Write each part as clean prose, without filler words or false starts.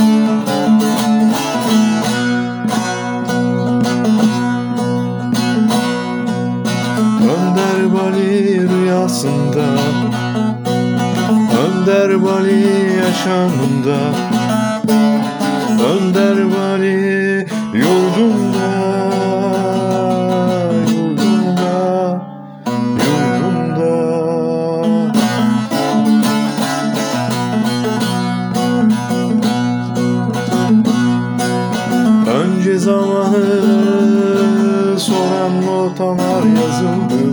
Önder Vali rüyasında, Önder Vali yaşamında, Önder Vali yurdunda, yurdunda, yurdunda. Önce zamanı soran notalar yazıldı.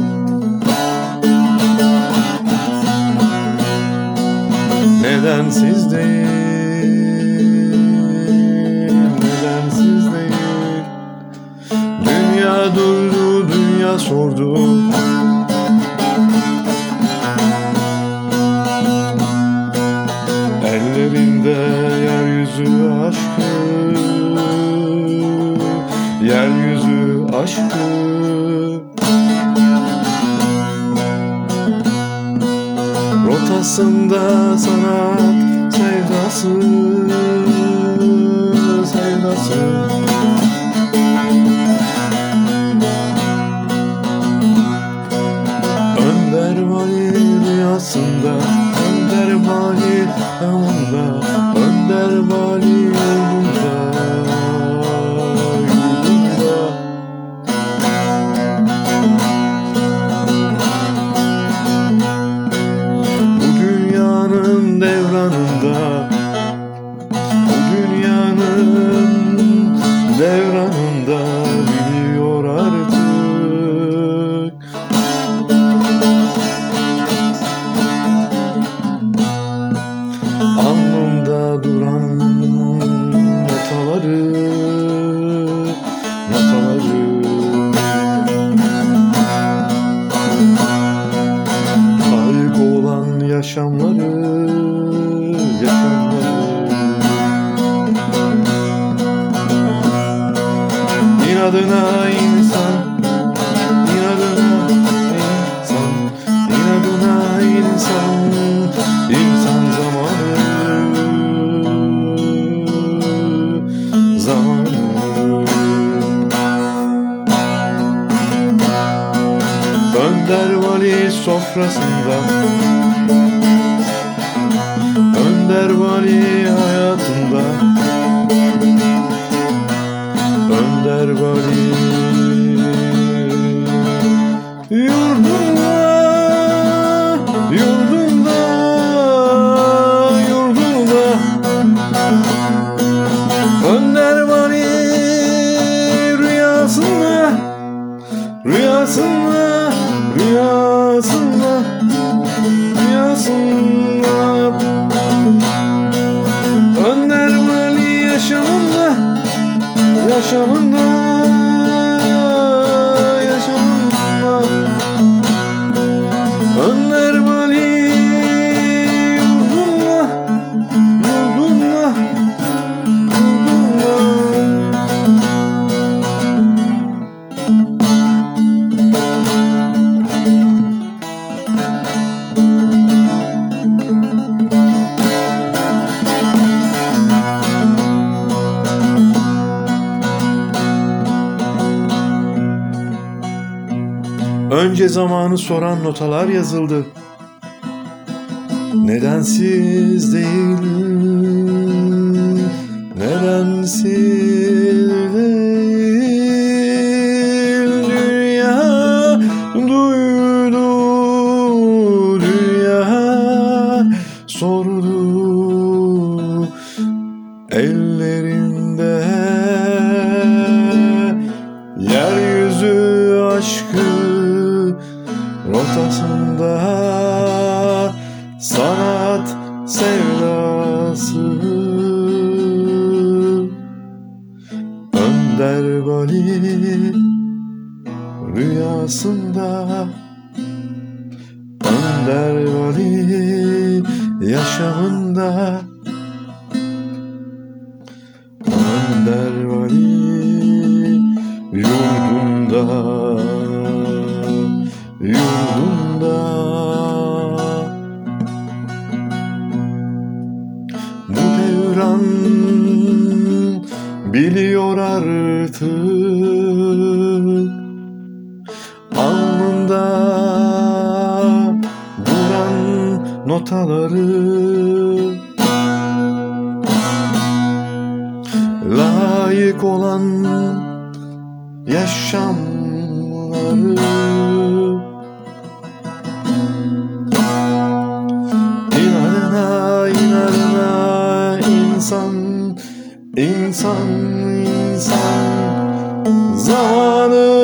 Nedensiz değil, nedensiz değil. Dünya durdu, dünya sordu. Ellerinde yeryüzü aşkı, yeryüzü aşkı. Rotasında sanat sevdası, sevdası. Önder Vali rüyasında, Önder Vali yanında, Önder Vali yolunda, yolunda. Bu dünyanın devranında, bu dünyanın devranında biliyor artık. Alnımda duran notaları, notaları. Kayıp olan yaşamları, yaşamları. İnadına insan, inadına insan, inadına insan, insan zamanı, zamanı. Önder Vali sofrasında, Önder Vali hayatında, Önder Vali yurdunda, yurdunda, yurdunda. Önder Vali rüyasında, rüyasında, rüyasında, rüyasında. Önder Vali yaşamında, yaşamında, yaşamında. Önder Vali yurdunda, yurdunda, yurdunda. Önce zamanı soran notalar yazıldı. Nedensiz değil, nedensiz değil. Dünya duydu, dünya sordu. Ellerinde yeryüzü aşkı, rotasında sanat sevdası. Önder Vali rüyasında, Önder Vali yaşamında, Önder Vali yurdunda, yurdunda. Bu devran biliyor artık. Alnında duran notaları, layık olan yaşamları. İnadına, inadına insan, insan, insan zamanı